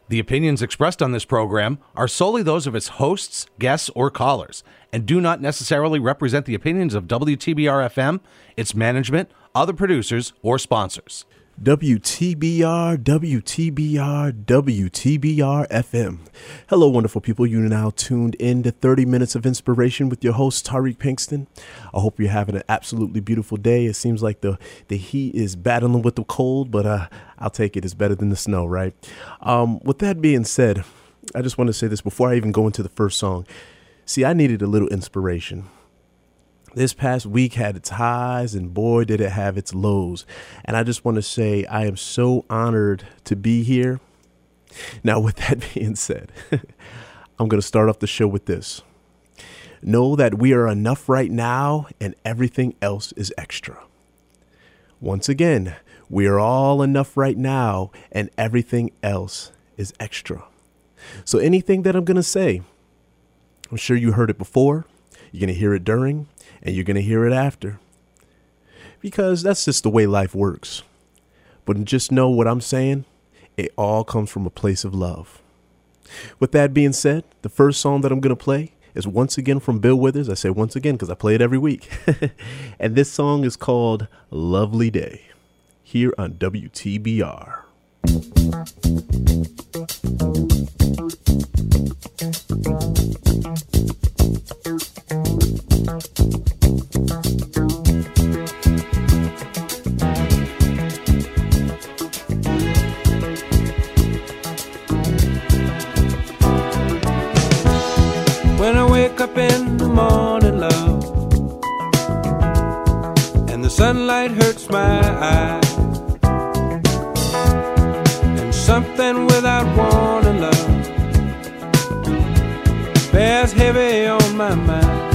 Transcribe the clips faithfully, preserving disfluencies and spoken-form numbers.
The opinions expressed on this program are solely those of its hosts, guests, or callers, and do not necessarily represent the opinions of W T B R F M, its management, other producers, or sponsors. W T B R, W T B R, W T B R F M. Hello, wonderful people. You are now tuned in to thirty minutes of inspiration with your host, Tariq Pinkston. I hope you're having an absolutely beautiful day. It seems like the, the heat is battling with the cold, but uh, I'll take it. It's better than the snow, right? Um, with that being said, I just want to say this before I even go into the first song. See, I needed a little inspiration. This past week had its highs, and boy, did it have its lows. And I just want to say I am so honored to be here. Now, with that being said, I'm going to start off the show with this. Know that we are enough right now, and everything else is extra. Once again, we are all enough right now, and everything else is extra. So anything that I'm going to say, I'm sure you heard it before. You're going to hear it during. And you're going to hear it after, because that's just the way life works. But just know what I'm saying. It all comes from a place of love. With that being said, the first song that I'm going to play is once again from Bill Withers. I say once again because I play it every week. And this song is called Lovely Day here on W T B R. When I wake up in the morning, love, and the sunlight hurts my eyes, and something without warning, love, bears heavy on my mind.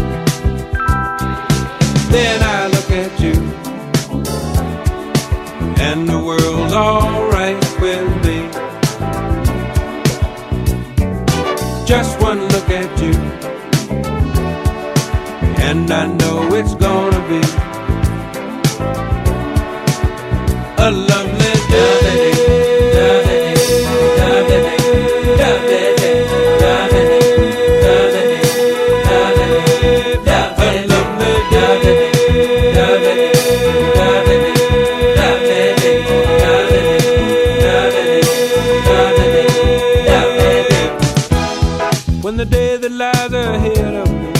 Then I look at you, and the world's alright with me. Just one look at you, and I know it's gonna be a lovely day. When the day that lies ahead of me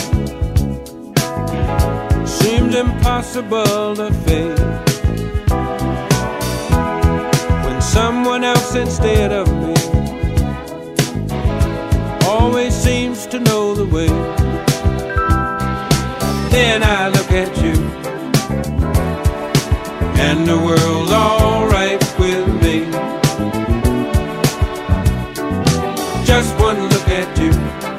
seems impossible to face, when someone else instead of me always seems to know the way, then I look at you, and the world's alright with me. Just one look at you,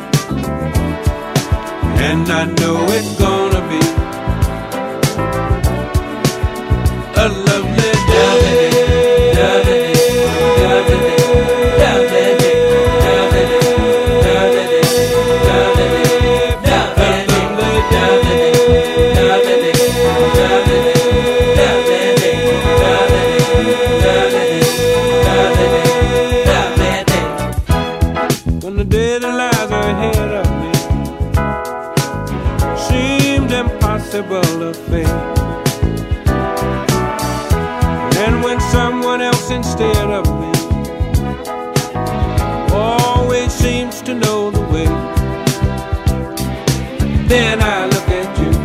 and I know it's gonna be a lovely day. When the day that lies ahead of me seemed impossible to face, and when someone else instead of me always seems to know the way, then I look at you,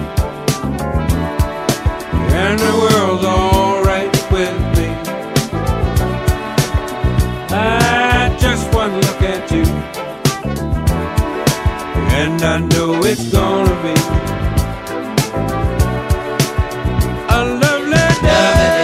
and the world's alright with me. I just one look at you, and I know it's gonna be a lovely day.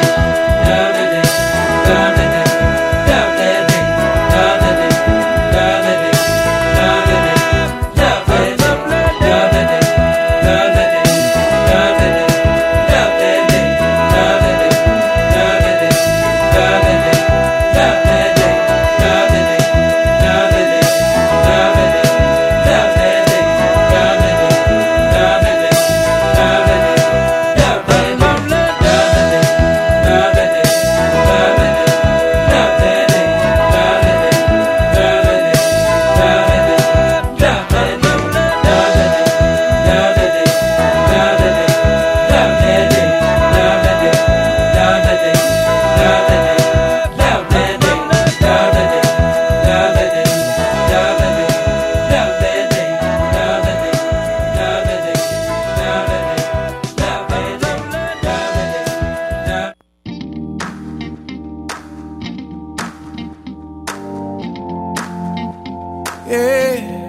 Yeah.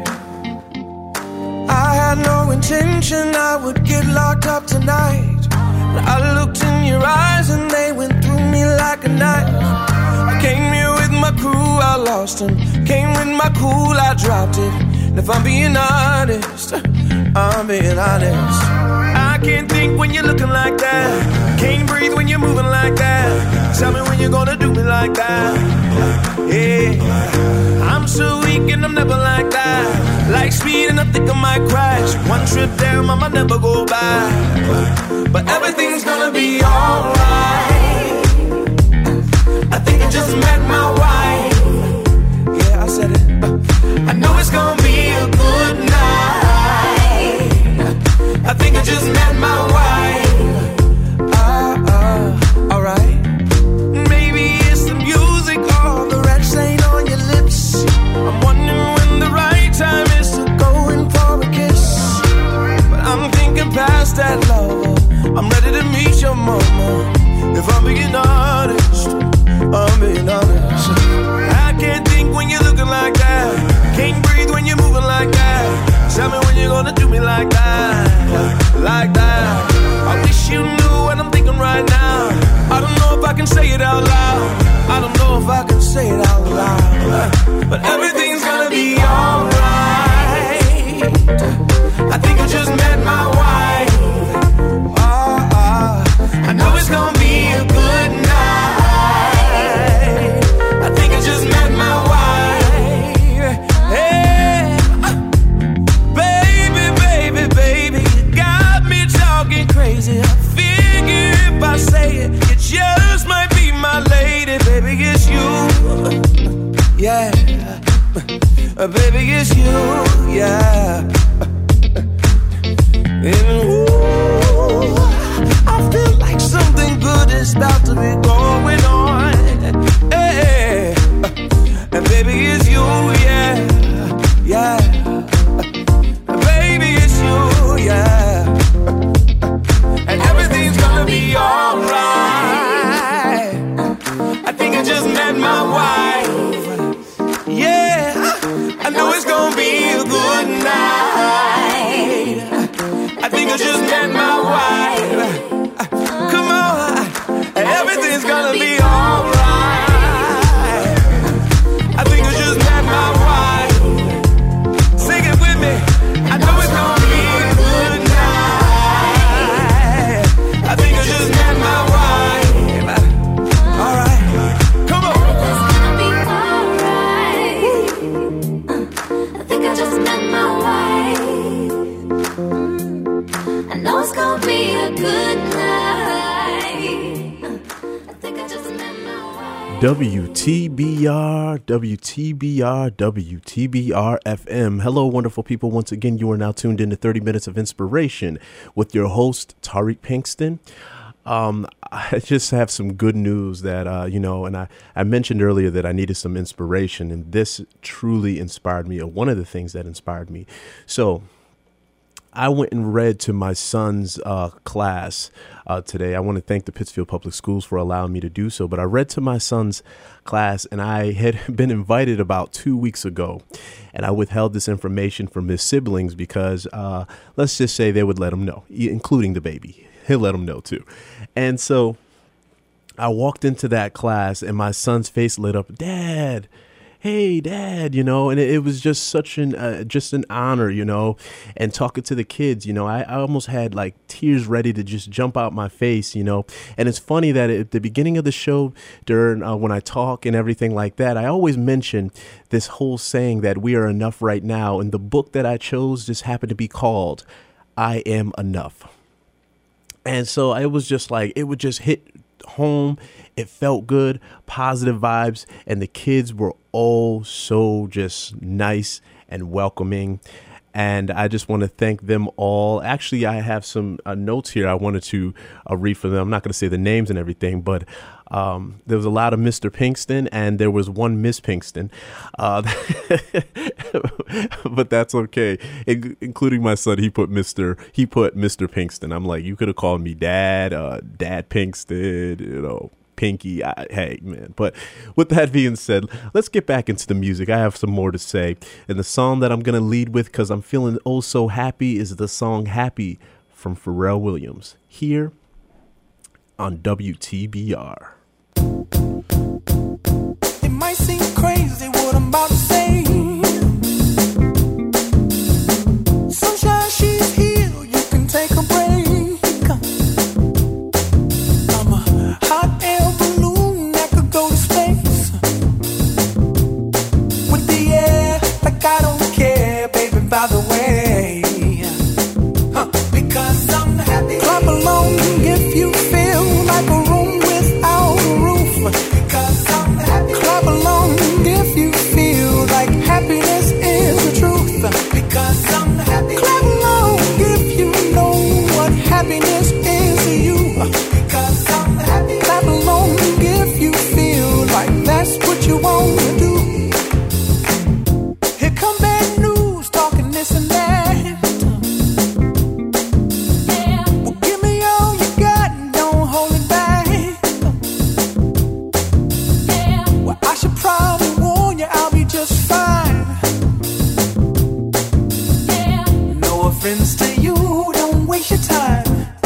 I had no intention I would get locked up tonight, but I looked in your eyes and they went through me like a knife. I came here with my crew, I lost them. Came with my cool, I dropped it. And if I'm being honest, I'm being honest. I can't think when you're looking like that. Can't breathe when you're moving like that. Tell me when you're gonna do me like that. Yeah, I'm so weak and I'm never like that. Like speed and I think I might crash. One trip down, I might never go back. But everything's gonna be alright. I think I just met my wife. Yeah, I said it. I know it's gonna be a good night. I think I just met my wife. Ah, uh, uh, alright. Maybe it's the music or the red stain on your lips. I'm wondering when the right time is to go in for a kiss. But I'm thinking past that, lover. I'm ready to meet your mama. If I'm being honest, I'm being honest. I can't think when you're looking like that. Can't breathe when you're moving like that. Tell me when you're gonna do me like that. Like that. I wish you knew what I'm thinking right now. I don't know if I can say it out loud. I don't know if I can say it out loud. But everything's gonna be alright. I think I just met my wife. Oh, oh. I know it's gonna be a good night. I think I just met my wife. Hey, baby, baby, baby, you got me talking crazy. I figure if I say it, it just might be my lady. Baby, it's you. Yeah, baby, it's you. Yeah. And ooh, I feel like something good is about to be going on. Hey, and baby, it's you, yeah, yeah. Baby, it's you, yeah. And everything's gonna be alright. I think I just met my wife. Yeah, I know it's gonna be a good night. I think I just met my wife. Come on, everything's gonna be alright. I think I just met my wife. Sing it with me. I know it's gonna be a good night. I think I just met my wife. Alright, come on. Everything's gonna be alright. I think I just met my wife. I know it's gonna be a good night. I think I just met my wife. W T B R, W T B R, W T B R F M. Hello, wonderful people. Once again, you are now tuned in to thirty minutes of inspiration with your host, Tariq Pinkston. Um, I just have some good news that, uh, you know, and I, I mentioned earlier that I needed some inspiration, and this truly inspired me, or one of the things that inspired me. So I went and read to my son's uh, class uh, today. I want to thank the Pittsfield Public Schools for allowing me to do so. But I read to my son's class, and I had been invited about two weeks ago. And I withheld this information from his siblings because uh, let's just say they would let him know, including the baby. He'll let him know, too. And so I walked into that class, and my son's face lit up. Dad. Hey, Dad, you know, and it, it was just such an uh, just an honor, you know, and talking to the kids, you know, I, I almost had like tears ready to just jump out my face, you know. And it's funny that at the beginning of the show, during uh, when I talk and everything like that, I always mention this whole saying that we are enough right now. And the book that I chose just happened to be called I Am Enough. And so it was just like it would just hit home. It felt good, positive vibes, and the kids were all so just nice and welcoming. And I just want to thank them all. Actually, I have some uh, notes here I wanted to uh, read for them. I'm not going to say the names and everything, but um, there was a lot of Mister Pinkston, and there was one Miss Pinkston. Uh, but that's okay. It, including my son, he put Mister He put Mister Pinkston. I'm like, you could have called me Dad, uh, Dad Pinkston, you know. Pinky. I, hey, man. But with that being said, let's get back into the music. I have some more to say. And the song that I'm going to lead with, because I'm feeling oh so happy, is the song Happy from Pharrell Williams here on W T B R. It might seem crazy what I'm about to say. Sunshine, she's here, you can take a break. I'm a hot air balloon that could go to space. With the air, like I don't care, baby, by the way. Huh. Because I'm happy. Clap along if you feel like a room without a roof. Because I'm happy. Clap along if you feel like happiness is the truth. Because I'm happy. Clap along if you know what happiness is to you. Because I'm happy. Clap along if you feel like that's what you want to do. Here come bad news, talking this and that. Well, give me all you got and don't hold it back. Well, I should probably warn you, I'll be just fine. No offense to you, don't waste your time.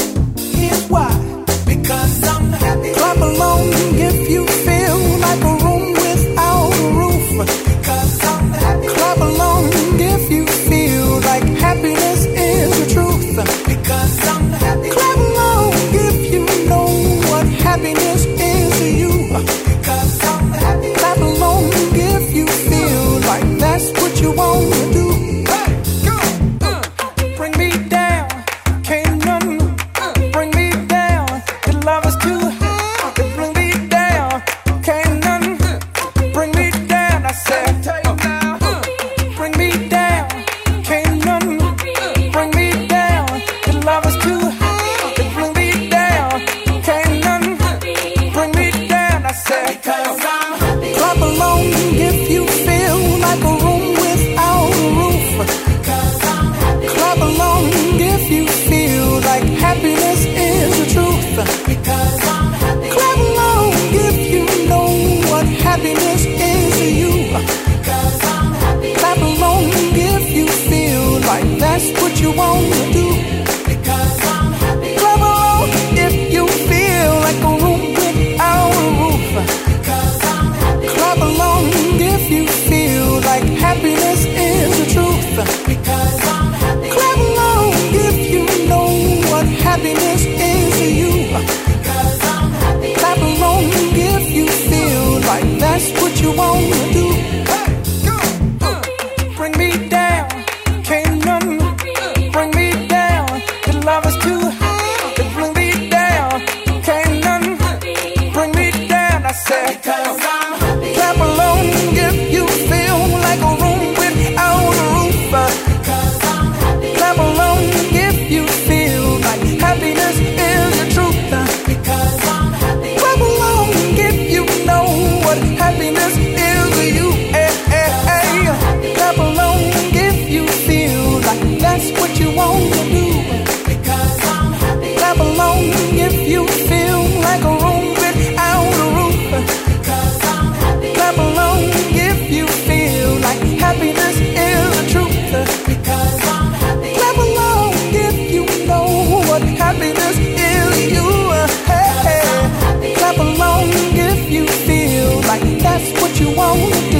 Here's why. Because I'm happy. Clap along if you feel like a room without a roof. Because I'm happy. Clap along if you feel like happiness is the truth. Because I'm happy. Clap along if you know what happiness is to you. Because I'm happy. Clap along if you feel like that's what you want to do. Hey, go, uh, bring me down, can't none bring me down. The love is too high, to bring me down, can't none bring me down. I said, uh, bring me down, can't none bring me down. The love is too high, to bring me down, can't none bring me down. I said, because I'm happy. Clap along if you feel like a room without a roof. Because I'm happy. Clap along if you feel like happiness is the truth. Because I'm happy. Clap along if you know what happiness is to you. Because I'm happy. Clap along if you feel like that's what you want to do. Because I'm happy. Clap along if you feel like a room without a roof. Because I'm happy. Clap along if you feel like happiness is the truth. Because I'm happy. Clap along if you know what happiness is to you. Because I'm happy. Clap along if you feel like that's what you want to do. Hey, go, uh, bring me down, can't none bring me down. The love is too high, to bring me down, can't none bring me down. I said, because I'm happy. Clap along if you feel like a room without a roof. Because I'm happy. Clap along if you feel like happiness is the truth. Because I'm happy. Clap along if you know what happiness is to you. Hey, hey, hey. Clap along if you feel like that's what you want to do. Because I'm happy. Clap along if you feel like a room without a roof. Because I'm happy. Clap along if you feel like happiness is the truth. Because I'm happy. Clap along if you know what happiness is to you. Hey, hey. Clap along if you feel like that's what you want to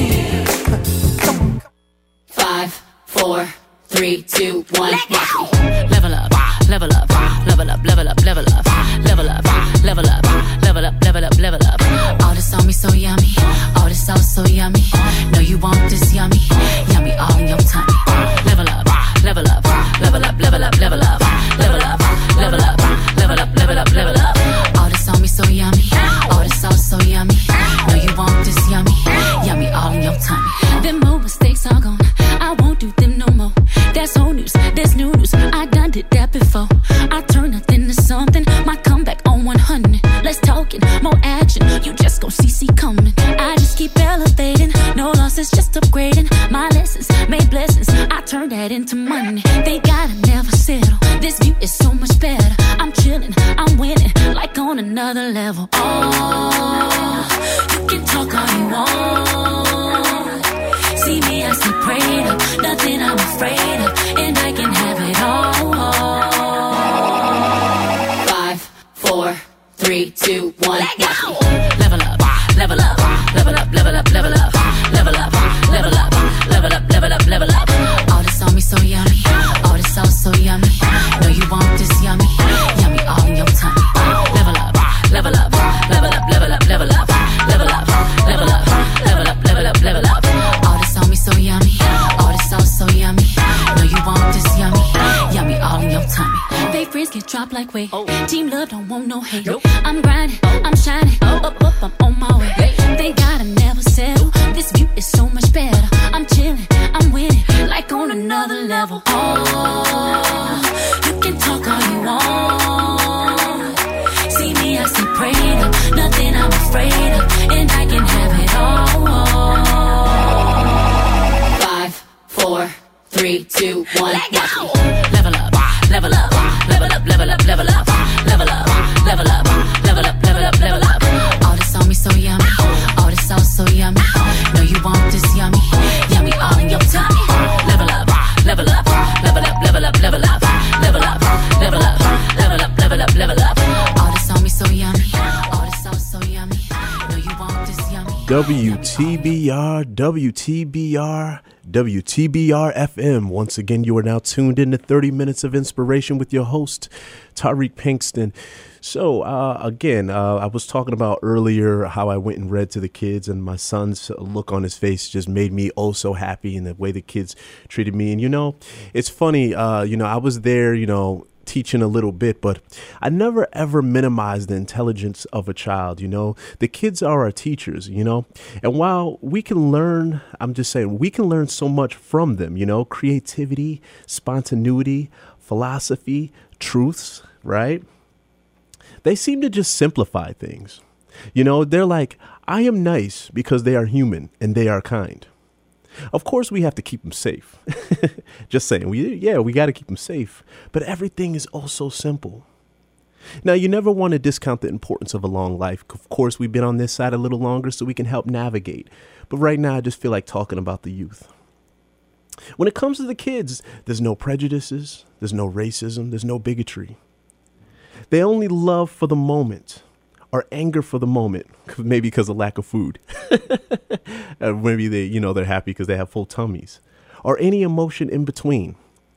do. Come on. Five, four, three, two, one. Watch me. Level up, level up, level up, level up, level up, level up, level up, level up, level up, level up. All this on me so yummy, all this sauce so yummy. Know you want this yummy, yummy all in your tummy. Level up, level up, level up, level up, level up, level up, level up, level up, level up, level up. All this on me so yummy, all this sauce so yummy. Know you want this yummy, yummy all in your tummy. Them old mistakes are gone, I won't do them no more. That's old news, that's new news. I done did that before. I turn nothing to something. My comeback on one hundred. Less talking, more action. You just gon' see, see coming. I just keep elevating. No losses, just upgrading my lessons, made blessings. I turned that into money. They gotta never settle. This view is so much better. I'm chilling, I'm winning, like on another level. Oh, you can talk all you want. See me, I see prayed up, nothing I'm afraid of, and I can have it all. Five, four, three, two, one, let go. Level up, level up, level up, level up, level up, level up, level up, level up, level up, level up. All this on me so yummy, all this sauce so yummy. Know you want this yummy, yummy all in your tummy. Level up, level up, level up, level up, level up, level up, level up, level up, level up, level up. All this on me so yummy, all this sauce so yummy. Know you want this yummy, yummy all in your tummy. Fake friends get dropped like weight. Team love don't want no hate. I'm grinding, I'm shining, up, up, up, I'm on my way. They gotta never settle. This view is so much better. I'm chilling, I'm winning, like on another level. Oh, you can talk all you want. See me, I see prayed up, nothing I'm afraid of, and I can have it all. Five, four, three, two, one, let go. Level up, level up, level up, level up, level up, level up, level up, level up, level up, level up. All this on me so yummy, all this sauce so yummy. Know you want this yummy, yummy all in your tummy. Level up, level up, level up, level up, level up, level up, level up, level up, level up, level up. All this on me so yummy, all this sauce so yummy. Know you want this yummy. W T B R, W T B R, W T B R F M. Once again, you are now tuned in to thirty minutes of inspiration with your host, Tariq Pinkston. So, uh, again, uh, I was talking about earlier how I went and read to the kids, and my son's look on his face just made me oh so happy, and the way the kids treated me. And, you know, it's funny, uh, you know, I was there, you know, teaching a little bit, but I never ever minimized the intelligence of a child. You know, the kids are our teachers, you know, and while we can learn, I'm just saying we can learn so much from them, you know, creativity, spontaneity, philosophy, truths, right? They seem to just simplify things. You know, they're like, I am nice because they are human and they are kind. Of course, we have to keep them safe. Just saying, we yeah, we got to keep them safe. But everything is also simple. Now, you never want to discount the importance of a long life. Of course, we've been on this side a little longer so we can help navigate. But right now, I just feel like talking about the youth. When it comes to the kids, there's no prejudices, there's no racism, there's no bigotry. They only love for the moment, or anger for the moment, maybe because of lack of food. Maybe they, you know, they're happy because they have full tummies, or any emotion in between.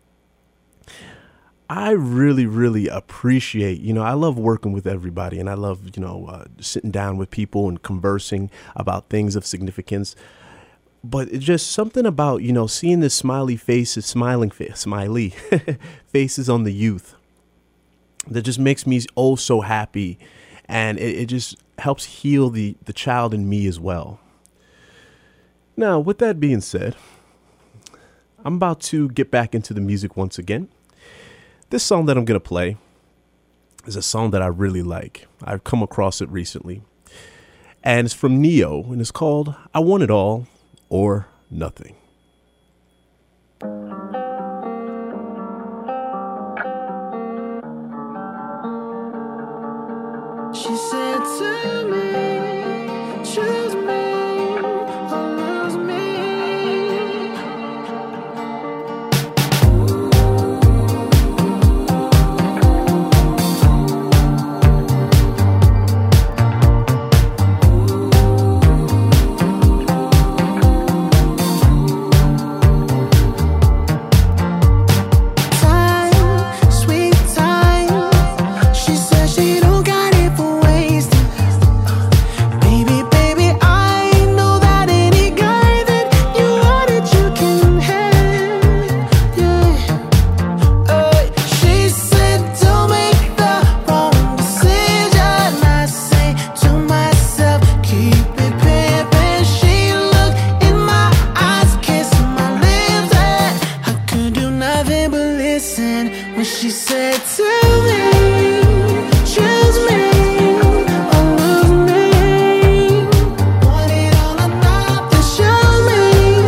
I really, really appreciate, you know, I love working with everybody, and I love, you know, uh, sitting down with people and conversing about things of significance. But it's just something about, you know, seeing the smiley faces, smiling face, smiley faces on the youth that just makes me oh so happy. And it, it just helps heal the, the child in me as well. Now, with that being said, I'm about to get back into the music once again. This song that I'm going to play is a song that I really like. I've come across it recently. And it's from Neo, and it's called I Want It All or Nothing. She said to me, choose me or lose me. Time, sweet time. She said she don't got it for wasting. Baby, baby, I know that any guy that you wanted you can have. Yeah. Uh, she said don't make the wrong decision. I say to myself, keep it pimpin'. She looked in my eyes, kissing my lips, and I could do nothing but listen when she said to me, choose me or lose me. Want it all or nothing. Show me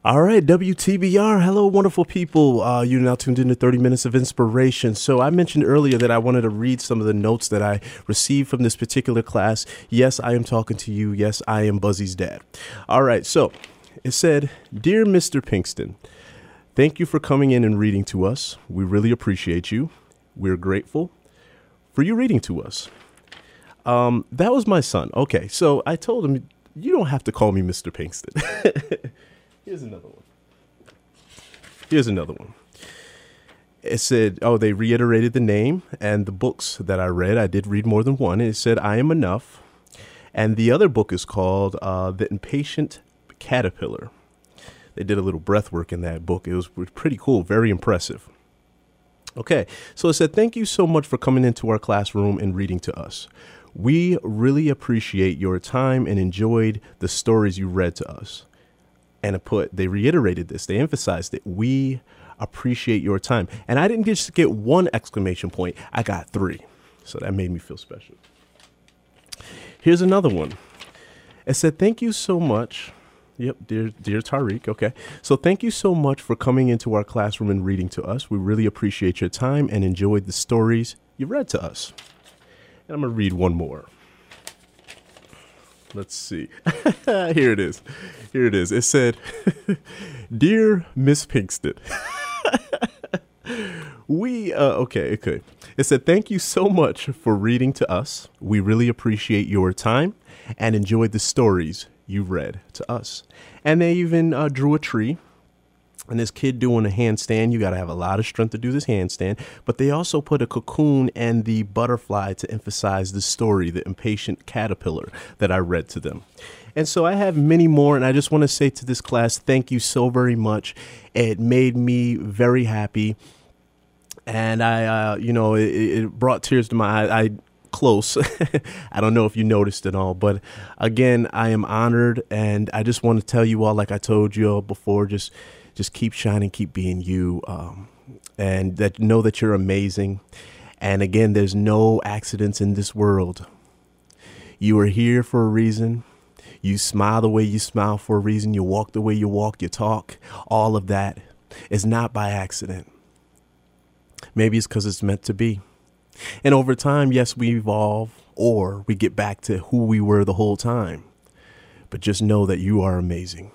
All right, W T B R. Hello, wonderful people. Uh, you're now tuned into thirty minutes of inspiration. So I mentioned earlier that I wanted to read some of the notes that I received from this particular class. Yes, I am talking to you. Yes, I am Buzzy's dad. All right, so it said, "Dear Mister Pinkston, thank you for coming in and reading to us. We really appreciate you. We're grateful for you reading to us." Um, that was my son. Okay, so I told him, you don't have to call me Mister Pinkston. Here's another one. Here's another one. It said, oh, they reiterated the name and the books that I read. I did read more than one. It said, I Am Enough. And the other book is called uh, The Impatient Caterpillar. They did a little breath work in that book. It was pretty cool, very impressive. Okay, so it said, thank you so much for coming into our classroom and reading to us. We really appreciate your time and enjoyed the stories you read to us. And it put, they reiterated this. They emphasized that we appreciate your time. And I didn't just get one exclamation point. I got three. So that made me feel special. Here's another one. It said, thank you so much. Yep, dear, dear Tariq. Okay. So thank you so much for coming into our classroom and reading to us. We really appreciate your time and enjoyed the stories you read to us. And I'm going to read one more. Let's see. Here it is. Here it is. It said, Dear Miss Pinkston, we, uh, okay, okay. It said, thank you so much for reading to us. We really appreciate your time and enjoyed the stories you read to us. And they even uh, drew a tree. And this kid doing a handstand, you got to have a lot of strength to do this handstand. But they also put a cocoon and the butterfly to emphasize the story, the impatient caterpillar that I read to them. And so I have many more. And I just want to say to this class, thank you so very much. It made me very happy. And I, uh, you know, it, it brought tears to my eyes. I close. I don't know if you noticed it all, but again, I am honored. And I just want to tell you all, like I told you all before, just Just keep shining, keep being you, um, and that know that you're amazing. And again, there's no accidents in this world. You are here for a reason. You smile the way you smile for a reason. You walk the way you walk, you talk. All of that is not by accident. Maybe it's because it's meant to be. And over time, yes, we evolve or we get back to who we were the whole time. But just know that you are amazing.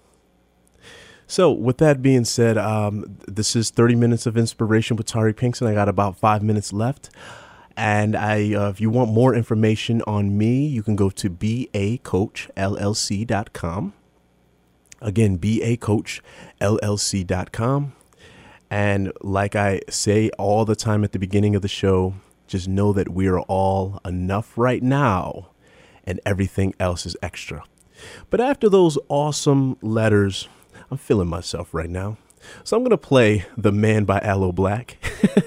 So with that being said, um, this is thirty minutes of inspiration with Tariq Pinkston. I got about five minutes left. And I, uh, if you want more information on me, you can go to b a coach l l c dot com. Again, b a coach l l c dot com. And like I say all the time at the beginning of the show, just know that we are all enough right now and everything else is extra. But after those awesome letters, I'm feeling myself right now. So I'm going to play The Man by Aloe Black.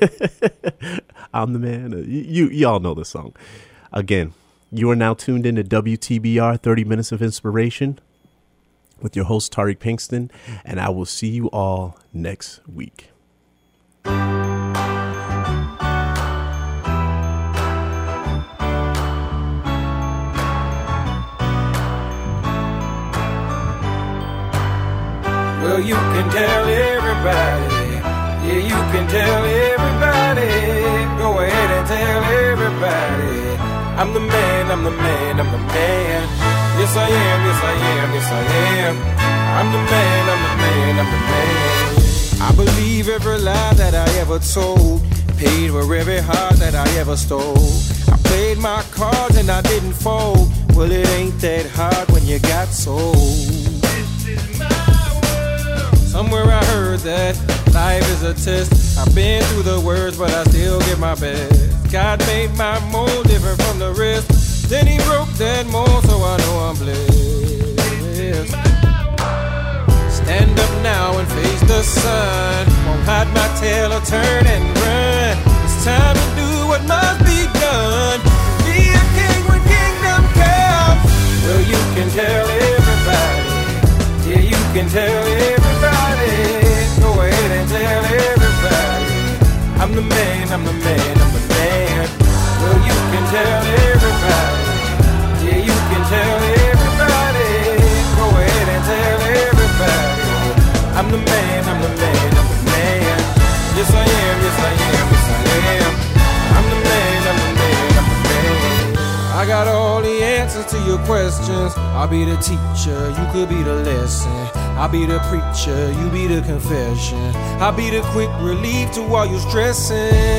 I'm the man. You, you, y'all know the song. Again, you are now tuned in to W T B R thirty minutes of Inspiration with your host, Tariq Pinkston. And I will see you all next week. Well, you can tell everybody, yeah, you can tell everybody, go ahead and tell everybody, I'm the man, I'm the man, I'm the man, yes I am, yes I am, yes I am, I'm the man, I'm the man, I'm the man. I believe every lie that I ever told, paid for every heart that I ever stole, I played my cards and I didn't fold, well it ain't that hard when you got sold. This is my Somewhere I heard that life is a test. I've been through the worst, but I still give my best. God made my mold different from the rest. Then he broke that mold, so I know I'm blessed. Stand up now and face the sun. Won't hide my tail or turn and run. It's time to do what must be done. Be a king when kingdom comes. Well, you can tell everybody. Yeah, you can tell everybody, go ahead and tell everybody, I'm the man, I'm the man, I'm the man. Well, you can tell everybody, yeah, you can tell everybody, go ahead and tell everybody, all the answers to your questions. I'll be the teacher, you could be the lesson. I'll be the preacher, you be the confession. I'll be the quick relief to all your stressing.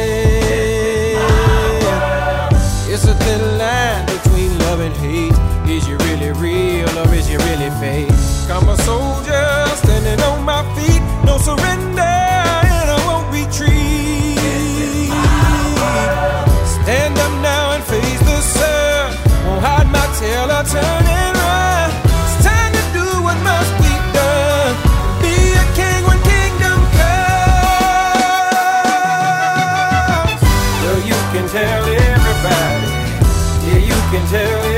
It's a thin line between love and hate. Is you really real or is you really fake? I'm a soldier standing on my feet. No surrender and I won't retreat. Stand up now and face the sun. Won't hide my tail or turn and run. It's time to do what must be done. Be a king when kingdom comes. Well, you can tell everybody. Yeah, you can tell